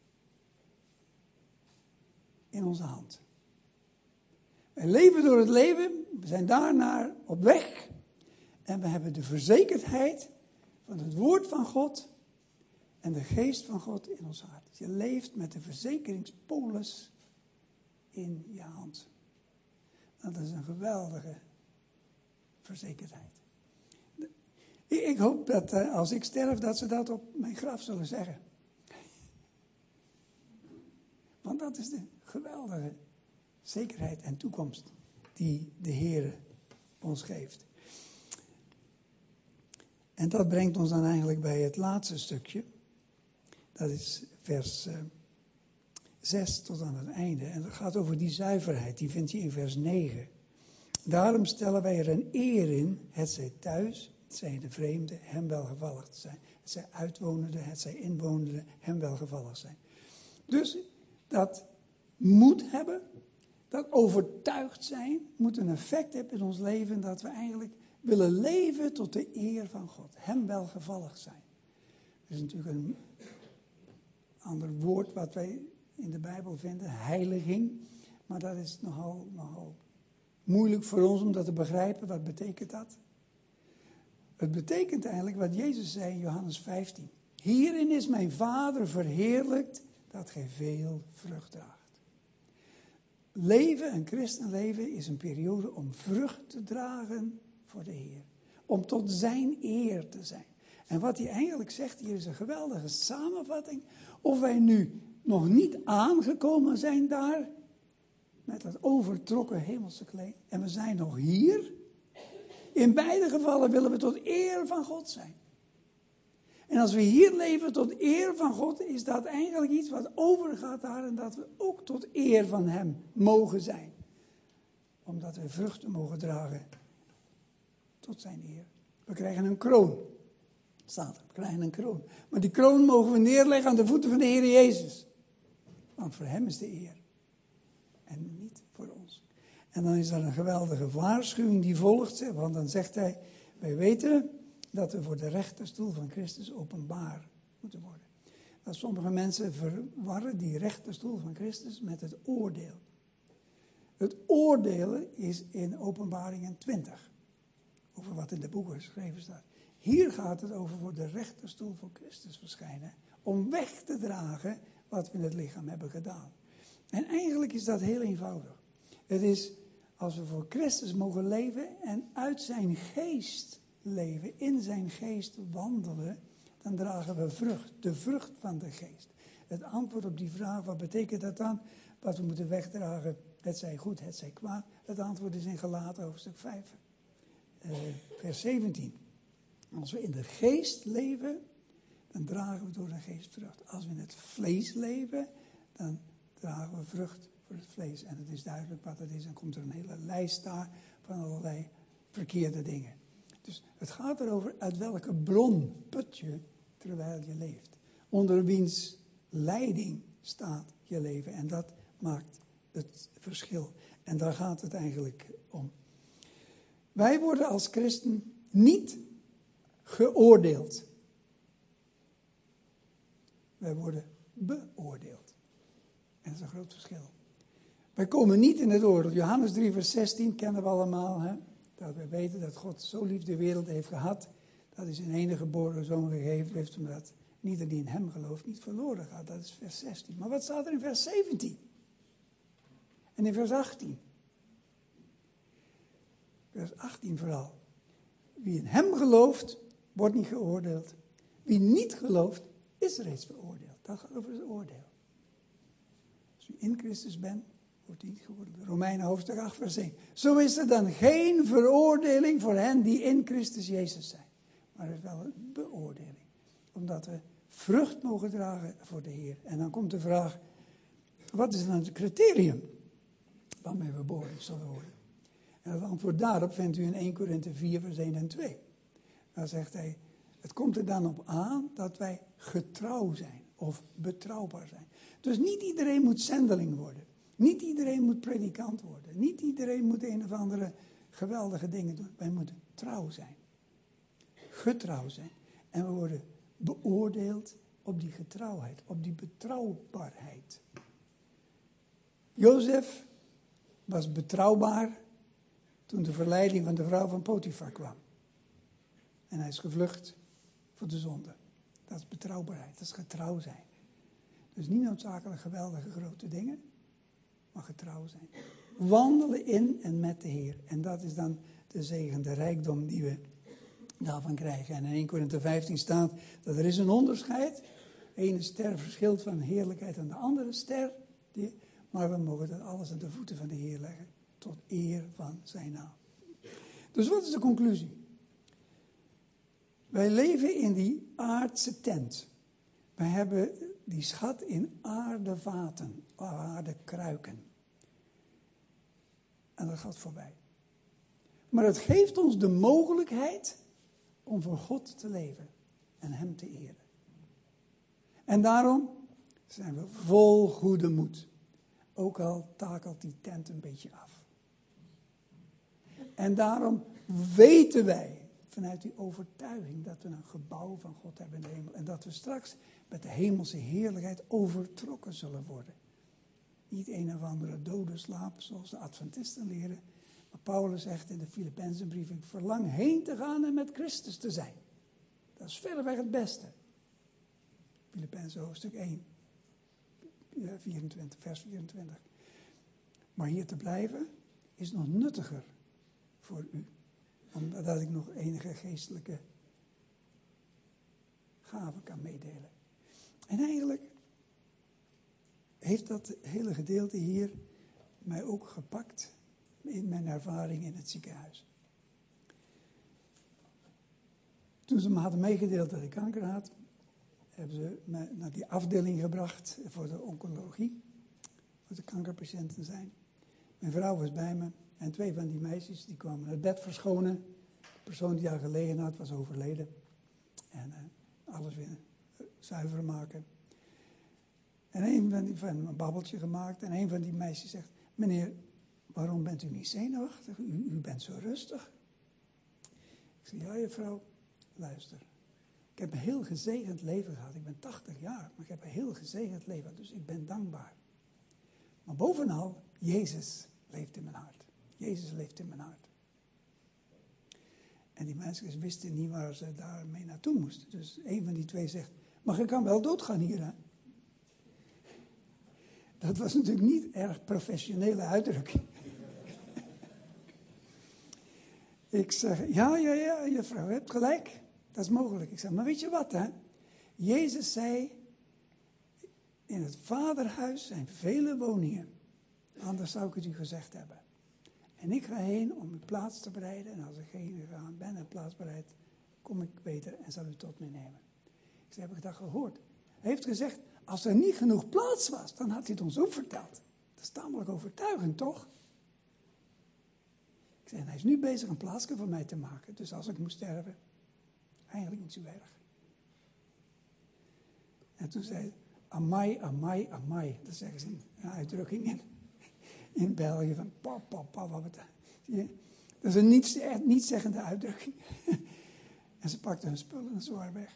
in onze hand. Wij leven door het leven, we zijn daarnaar op weg. En we hebben de verzekerdheid van het woord van God en de geest van God in ons hart. Dus je leeft met de verzekeringspolis in je hand. Dat is een geweldige verzekerdheid. Ik hoop dat uh, als ik sterf, dat ze dat op mijn graf zullen zeggen. Want dat is de geweldige zekerheid en toekomst die de Heer ons geeft. En dat brengt ons dan eigenlijk bij het laatste stukje. Dat is vers uh, zes tot aan het einde. En dat gaat over die zuiverheid. Die vind je in vers negen. Daarom stellen wij er een eer in, het zij thuis, het zij de vreemde, hem welgevallig te zijn. Het zij uitwonenden, het zij inwonenden, hem welgevallig zijn. Dus dat moed hebben, dat overtuigd zijn, moet een effect hebben in ons leven dat we eigenlijk willen leven tot de eer van God. Hem welgevallig zijn. Dat is natuurlijk een ander woord wat wij in de Bijbel vinden, heiliging. Maar dat is nogal, nogal moeilijk voor ons om dat te begrijpen. Wat betekent dat? Het betekent eigenlijk wat Jezus zei in Johannes vijftien. Hierin is mijn Vader verheerlijkt dat gij veel vrucht draagt. Leven, een christenleven, is een periode om vrucht te dragen voor de Heer. Om tot zijn eer te zijn. En wat hij eigenlijk zegt hier is een geweldige samenvatting. Of wij nu nog niet aangekomen zijn daar, met dat overtrokken hemelse kleed, en we zijn nog hier. In beide gevallen willen we tot eer van God zijn. En als we hier leven tot eer van God, is dat eigenlijk iets wat overgaat daar en dat we ook tot eer van Hem mogen zijn. Omdat we vruchten mogen dragen tot zijn eer. We krijgen een kroon. Staat er, we krijgen een kroon. Maar die kroon mogen we neerleggen aan de voeten van de Heer Jezus. Want voor Hem is de eer. En niet voor ons. En dan is er een geweldige waarschuwing die volgt. Want dan zegt hij, wij weten dat we voor de rechterstoel van Christus openbaar moeten worden. Dat sommige mensen verwarren die rechterstoel van Christus met het oordeel. Het oordelen is in Openbaringen twintig. Over wat in de boeken geschreven staat. Hier gaat het over voor de rechterstoel van Christus verschijnen. Om weg te dragen wat we in het lichaam hebben gedaan. En eigenlijk is dat heel eenvoudig. Het is als we voor Christus mogen leven en uit zijn geest leven, in zijn geest wandelen, dan dragen we vrucht, de vrucht van de geest. Het antwoord op die vraag, wat betekent dat dan? Wat we moeten wegdragen, het zij goed, het zij kwaad. Het antwoord is in Galaten hoofdstuk vijf, uh, vers zeventien. Als we in de geest leven, dan dragen we door de geest vrucht. Als we in het vlees leven, dan dragen we vrucht voor het vlees. En het is duidelijk wat het is. Dan komt er een hele lijst daar van allerlei verkeerde dingen. Dus het gaat erover uit welke bron put je terwijl je leeft. Onder wiens leiding staat je leven. En dat maakt het verschil. En daar gaat het eigenlijk om. Wij worden als christen niet geoordeeld. Wij worden beoordeeld. En dat is een groot verschil. Wij komen niet in het oordeel. Johannes drie vers zestien kennen we allemaal. Hè? Dat we weten dat God zo lief de wereld heeft gehad. Dat hij zijn enige geboren zoon gegeven heeft. Omdat ieder die in hem gelooft niet verloren gaat. Dat is vers zestien. Maar wat staat er in vers zeventien? En in vers achttien? Vers achttien vooral. Wie in hem gelooft, wordt niet geoordeeld. Wie niet gelooft, is reeds veroordeeld. Dat gaat over het oordeel. Als u in Christus bent, wordt u niet geoordeeld. Romeinen hoofdstuk acht vers één. Zo is er dan geen veroordeling voor hen die in Christus Jezus zijn. Maar er is wel een beoordeling. Omdat we vrucht mogen dragen voor de Heer. En dan komt de vraag, wat is dan het criterium waarmee we beoordeeld zullen worden? En het antwoord daarop vindt u in eerste Korinthe vier vers één en twee. Daar zegt hij, het komt er dan op aan dat wij getrouw zijn of betrouwbaar zijn. Dus niet iedereen moet zendeling worden. Niet iedereen moet predikant worden. Niet iedereen moet een of andere geweldige dingen doen. Wij moeten trouw zijn. Getrouw zijn. En we worden beoordeeld op die getrouwheid, op die betrouwbaarheid. Jozef was betrouwbaar toen de verleiding van de vrouw van Potifar kwam. En hij is gevlucht voor de zonde. Dat is betrouwbaarheid, dat is getrouw zijn. Dus niet noodzakelijk geweldige grote dingen, maar getrouw zijn. Wandelen in en met de Heer. En dat is dan de zegen, de rijkdom die we daarvan krijgen. En in eerste Korinthe vijftien staat dat er is een onderscheid. De ene ster verschilt van heerlijkheid aan de andere ster. Die, maar we mogen dat alles aan de voeten van de Heer leggen. Tot eer van zijn naam. Dus wat is de conclusie? Wij leven in die aardse tent. Wij hebben die schat in aardevaten, aardekruiken. En dat gaat voorbij. Maar het geeft ons de mogelijkheid om voor God te leven en hem te eren. En daarom zijn we vol goede moed. Ook al takelt die tent een beetje af. En daarom weten wij vanuit die overtuiging dat we een gebouw van God hebben in de hemel. En dat we straks met de hemelse heerlijkheid overtrokken zullen worden. Niet een of andere dode slaap zoals de Adventisten leren. Maar Paulus zegt in de Filippenzenbrief, ik verlang heen te gaan en met Christus te zijn. Dat is verreweg het beste. Filippenzen hoofdstuk één, vierentwintig, vers vierentwintig. Maar hier te blijven is nog nuttiger voor u. Omdat ik nog enige geestelijke gaven kan meedelen. En eigenlijk heeft dat hele gedeelte hier mij ook gepakt in mijn ervaring in het ziekenhuis. Toen ze me hadden meegedeeld dat ik kanker had, hebben ze me naar die afdeling gebracht voor de oncologie, waar de kankerpatiënten zijn. Mijn vrouw was bij me en twee van die meisjes die kwamen het bed verschonen. De persoon die daar gelegen had was overleden. En uh, alles weer uh, zuiver maken. En een van die van een babbeltje gemaakt en een van die meisjes zegt, meneer, waarom bent u niet zenuwachtig? U, u bent zo rustig. Ik zeg, ja juffrouw, luister. Ik heb een heel gezegend leven gehad. Ik ben tachtig jaar, maar ik heb een heel gezegend leven. Dus ik ben dankbaar. Maar bovenal, Jezus leeft in mijn hart. Jezus leeft in mijn hart. En die mensen wisten niet waar ze daarmee naartoe moesten. Dus een van die twee zegt, maar je kan wel doodgaan hier, hè? Dat was natuurlijk niet erg professionele uitdrukking. Ik zeg, ja, ja, ja, juffrouw, je hebt gelijk. Dat is mogelijk. Ik zeg, maar weet je wat, hè? Jezus zei, in het vaderhuis zijn vele woningen. Anders zou ik het u gezegd hebben. En ik ga heen om uw plaats te bereiden. En als ik heen gegaan ben en plaats bereid, kom ik beter en zal u tot me nemen. Ik zeg, heb ik dat gehoord? Hij heeft gezegd, als er niet genoeg plaats was, dan had hij het ons ook verteld. Dat is tamelijk overtuigend, toch? Ik zeg, hij is nu bezig een plaatsje voor mij te maken. Dus als ik moet sterven, eigenlijk niet zo erg. En toen zei hij, amai, amai, amai. Dat zeggen ze in een uitdrukking in, in België. Van pap, pap, pap, wat betekent. Zie je? Dat is een niet, echt niet zeggende uitdrukking. En ze pakten hun spullen en zwaar weg.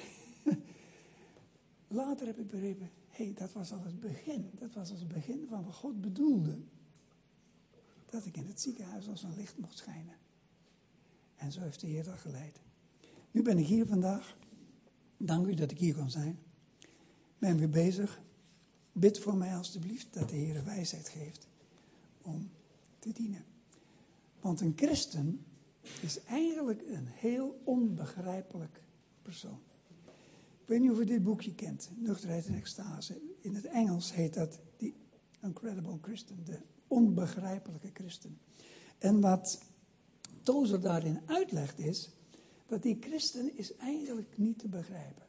Later heb ik begrepen, hé, hey, dat was al het begin. Dat was al het begin van wat God bedoelde. Dat ik in het ziekenhuis als een licht mocht schijnen. En zo heeft de Heer dat geleid. Nu ben ik hier vandaag. Dank u dat ik hier kon zijn. Ben weer bezig. Bid voor mij alstublieft dat de Heer wijsheid geeft om te dienen. Want een christen is eigenlijk een heel onbegrijpelijk persoon. Ik weet niet of u dit boekje kent, Nuchterheid en Extase. In het Engels heet dat The Incredible Christian, de onbegrijpelijke christen. En wat Tozer daarin uitlegt is, dat die christen is eigenlijk niet te begrijpen.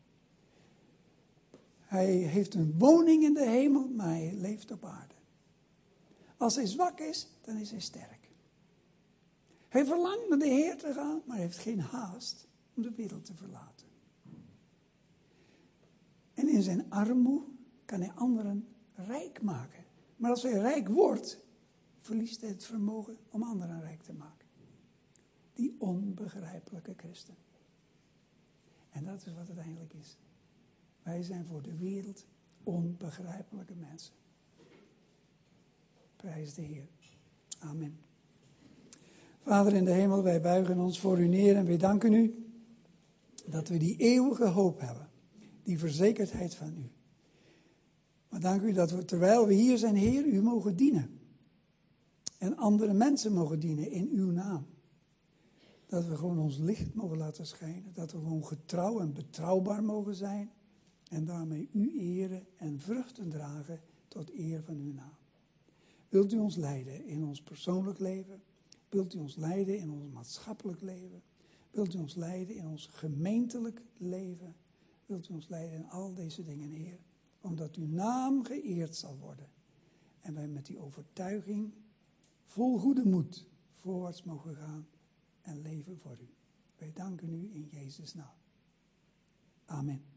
Hij heeft een woning in de hemel, maar hij leeft op aarde. Als hij zwak is, dan is hij sterk. Hij verlangt naar de Heer te gaan, maar hij heeft geen haast om de wereld te verlaten. En in zijn armoede kan hij anderen rijk maken. Maar als hij rijk wordt, verliest hij het vermogen om anderen rijk te maken. Die onbegrijpelijke christen. En dat is wat het eigenlijk is. Wij zijn voor de wereld onbegrijpelijke mensen. Prijs de Heer. Amen. Vader in de hemel, wij buigen ons voor u neer en wij danken u dat we die eeuwige hoop hebben. Die verzekerdheid van u. Maar dank u dat we, terwijl we hier zijn, Heer, u mogen dienen. En andere mensen mogen dienen in uw naam. Dat we gewoon ons licht mogen laten schijnen. Dat we gewoon getrouw en betrouwbaar mogen zijn. En daarmee u eren en vruchten dragen tot eer van uw naam. Wilt u ons leiden in ons persoonlijk leven? Wilt u ons leiden in ons maatschappelijk leven? Wilt u ons leiden in ons gemeentelijk leven? Wilt u ons leiden in al deze dingen, Heer? Omdat uw naam geëerd zal worden. En wij met die overtuiging vol goede moed voorwaarts mogen gaan en leven voor u. Wij danken u in Jezus' naam. Amen.